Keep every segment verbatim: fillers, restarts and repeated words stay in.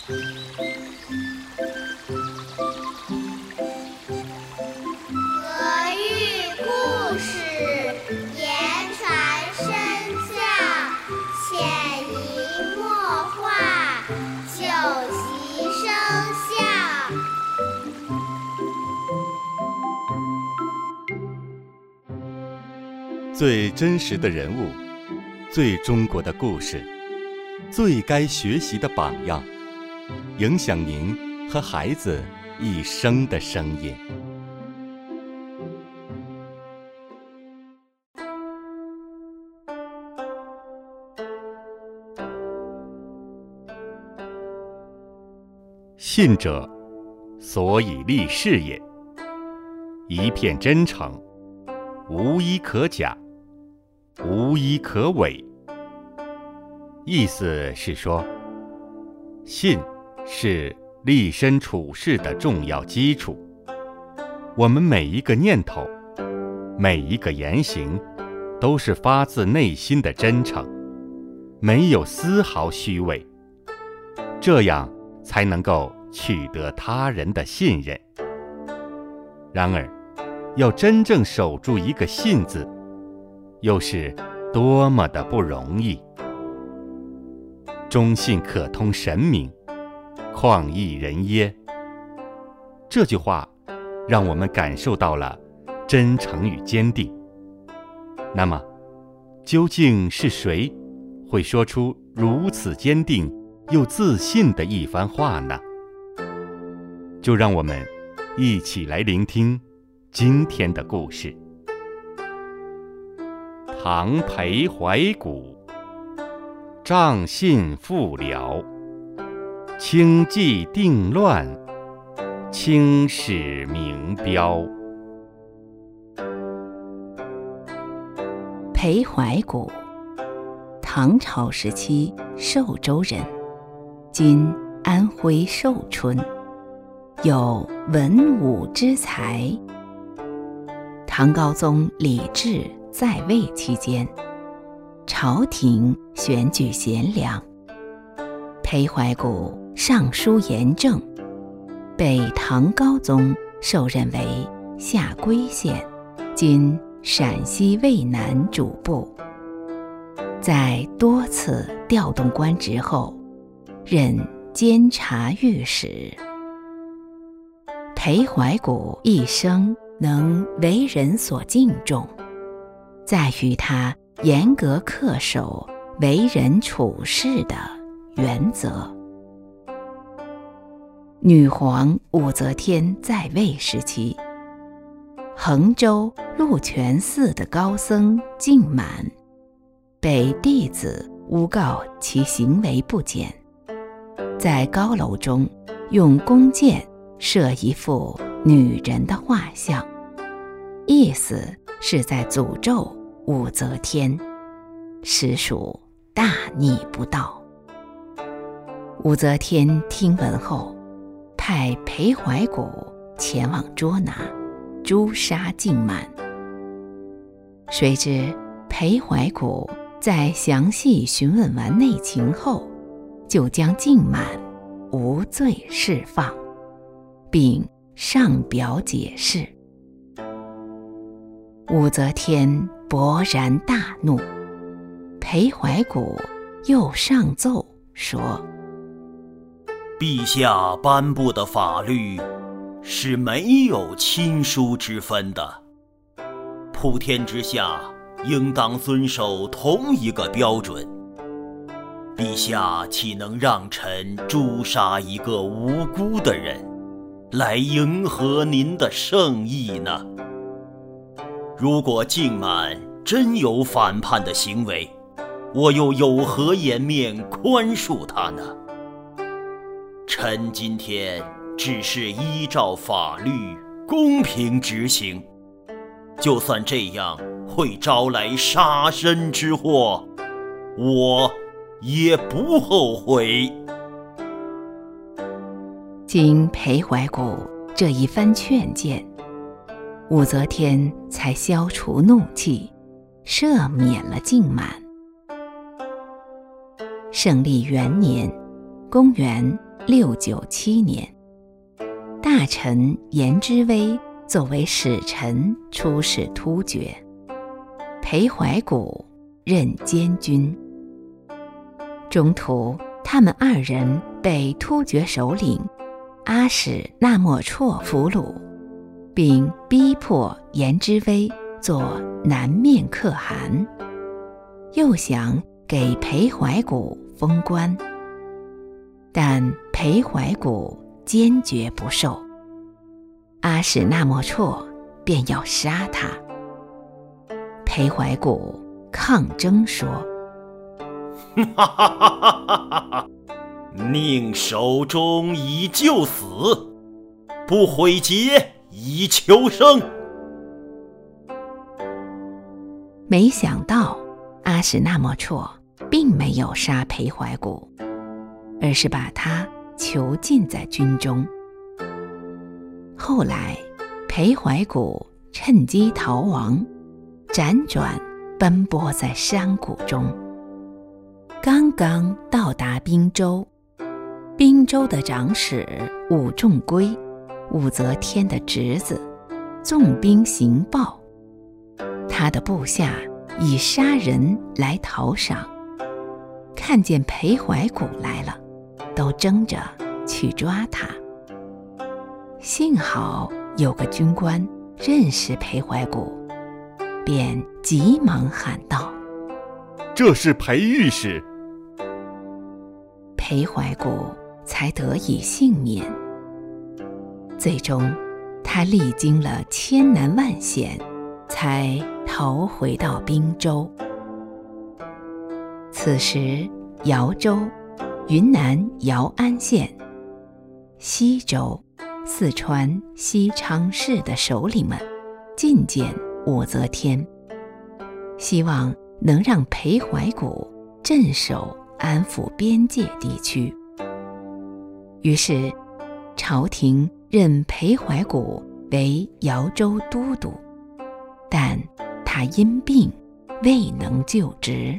俄语故事言传身教，潜移默化，久习生效。 最真实的人物，最中国的故事，最该学习的榜样，影响您和孩子一生的声音。信者，所以立事也。一片真诚，无一可假，无一可伪。意思是说，信是立身处世的重要基础。我们每一个念头，每一个言行，都是发自内心的真诚，没有丝毫虚伪，这样才能够取得他人的信任。然而，要真正守住一个信字，又是多么的不容易。忠信可通神明，旷逸人耶。这句话让我们感受到了真诚与坚定。那么，究竟是谁会说出如此坚定又自信的一番话呢？就让我们一起来聆听今天的故事。唐裴怀古，仗信复辽，轻骑定乱，青史名标。 裴怀古，唐朝时期寿州人，今安徽寿春，有文武之才。唐高宗李治在位期间，朝廷选举贤良，裴怀古上书言政，被唐高宗授任为下归县（今陕西渭南）主簿。在多次调动官职后，任监察御史。裴怀古一生能为人所敬重，在于他严格恪守为人处事的原则。女皇武则天在位时期，衡州鹿泉寺的高僧净满被弟子诬告其行为不检，在高楼中用弓箭射一幅女人的画像，意思是在诅咒武则天，实属大逆不道。武则天听闻后，派裴怀古前往捉拿，诛杀净满。谁知裴怀古在详细询问完内情后，就将净满无罪释放，并上表解释。武则天勃然大怒，裴怀古又上奏说： 陛下颁布的法律是没有亲疏之分的，普天之下应当遵守同一个标准。陛下岂能让臣诛杀一个无辜的人，来迎合您的圣意呢？如果净满真有反叛的行为，我又有何颜面宽恕他呢？臣今天只是依照法律公平执行，就算这样会招来杀身之祸，我也不后悔。 经裴怀古这一番劝谏，武则天才消除怒气，赦免了净满。圣历元年，公元六九七年，大臣颜之威作为使臣出使突厥，裴怀古任监军。中途，他们二人被突厥首领阿史那莫绰俘虏，并逼迫颜之威做南面可汗，又想给裴怀古封官，但裴怀古坚决不受。阿史那莫绰便要杀他。裴怀古抗争说： 哈哈哈哈哈哈！宁守忠以就死，不毁节以求生。 没想到阿史那莫绰并没有杀裴怀古，而是把他囚禁在军中。后来裴怀古趁机逃亡，辗转奔波在山谷中。刚刚到达滨州，滨州的长史武仲圭，武则天的侄子，纵兵行暴，他的部下以杀人来讨赏，看见裴怀古来了，都争着去抓他。幸好有个军官认识裴怀古，便急忙喊道： 这是裴御史。 裴怀古才得以幸免。最终他历经了千难万险，才逃回到滨州。此时瑶州云南瑶安县、西州四川西昌市的首领们觐见武则天，希望能让裴怀古镇守安抚边界地区。于是朝廷任裴怀古为瑶州都督，但他因病未能就职。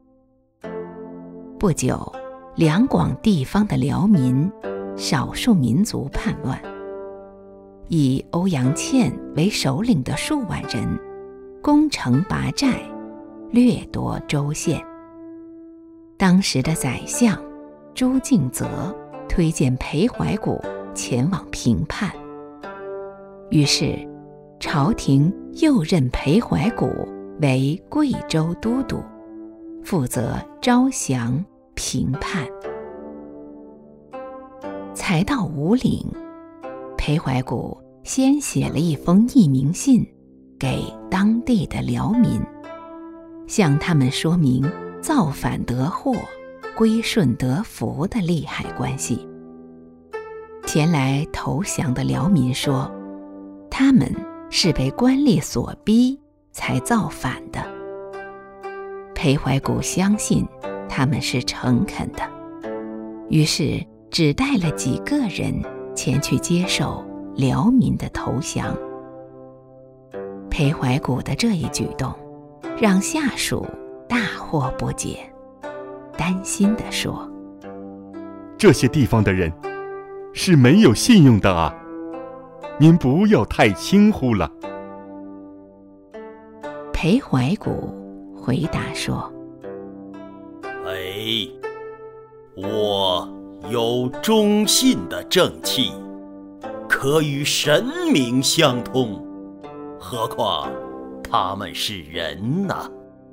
不久，两广地方的辽民少数民族叛乱，以欧阳倩为首领的数万人攻城拔寨，掠夺州县。当时的宰相朱敬则推荐裴怀古前往平叛，于是朝廷又任裴怀古为贵州都督，负责招降平叛。才到五岭，裴怀古先写了一封匿名信给当地的辽民，向他们说明造反得祸，归顺得福的利害关系。前来投降的辽民说，他们是被官吏所逼才造反的。裴怀古相信他们是诚恳的，于是只带了几个人前去接受辽民的投降。裴怀古的这一举动让下属大惑不解，担心地说： 这些地方的人是没有信用的啊，您不要太轻忽了。 裴怀古回答说： 哎，我有忠信的正气，可与神明相通，何况他们是人呐。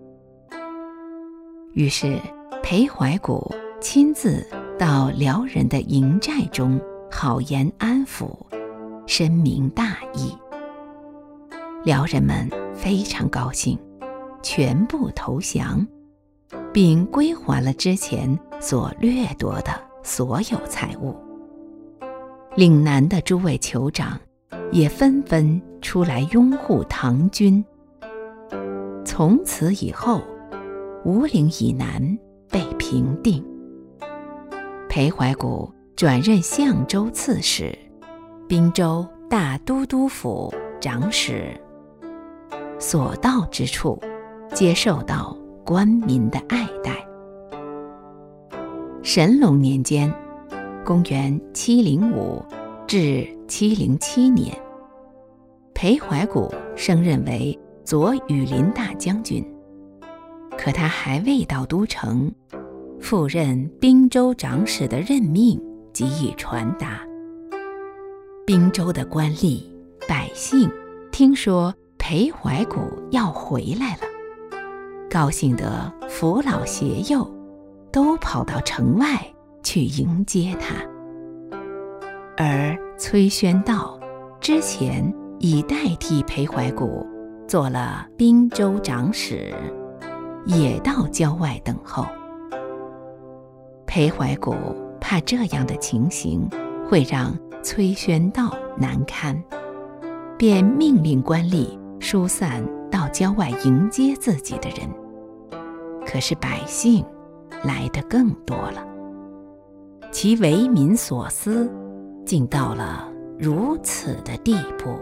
于是裴怀古亲自到辽人的营寨中好言安抚，深明大义。辽人们非常高兴，全部投降，并归还了之前所掠夺的所有财物。岭南的诸位酋长也纷纷出来拥护唐军。从此以后，五岭以南被平定。裴怀古转任相州刺史、滨州大都督府长史，所到之处皆受到官民的爱戴。神龙年间， 公元七零五至七零七年，裴怀古升任为左羽林大将军。可他还未到都城，赴任滨州长史的任命即已传达。滨州的官吏、百姓听说裴怀古要回来了，高兴得扶老携幼，都跑到城外去迎接他。而崔宣道之前已代替裴怀古做了滨州长史，也到郊外等候。裴怀古怕这样的情形会让崔宣道难堪，便命令官吏疏散到郊外迎接自己的人。可是百姓来得更多了，其为民所思，竟到了如此的地步。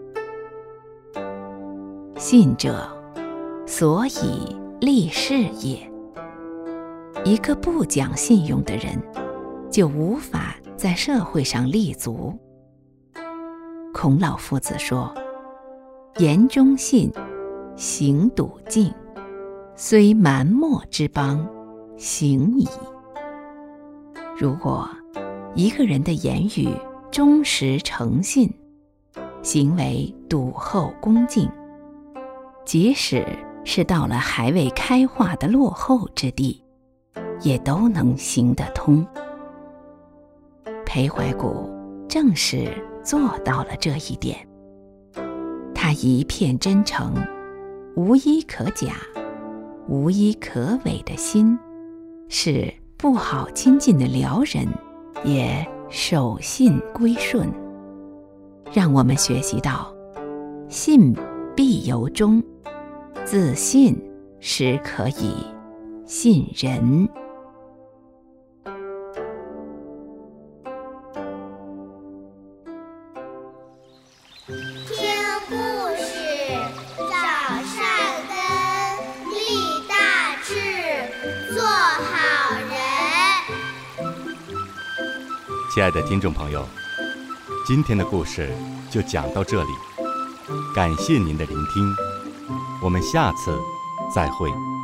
信者，所以立事也。一个不讲信用的人，就无法在社会上立足。孔老夫子说：言忠信，行笃敬，虽蛮貊之邦，行矣。如果一个人的言语忠实诚信，行为笃厚恭敬，即使是到了还未开化的落后之地，也都能行得通。裴怀古正是做到了这一点。他一片真诚，无一可假，无一可伪的心，使不好亲近的辽人也守信归顺，让我们学习到信必由衷，自信时可以信人。 听故事，长善根，立大志，做好人。 亲爱的听众朋友，今天的故事就讲到这里，感谢您的聆听，我们下次再会。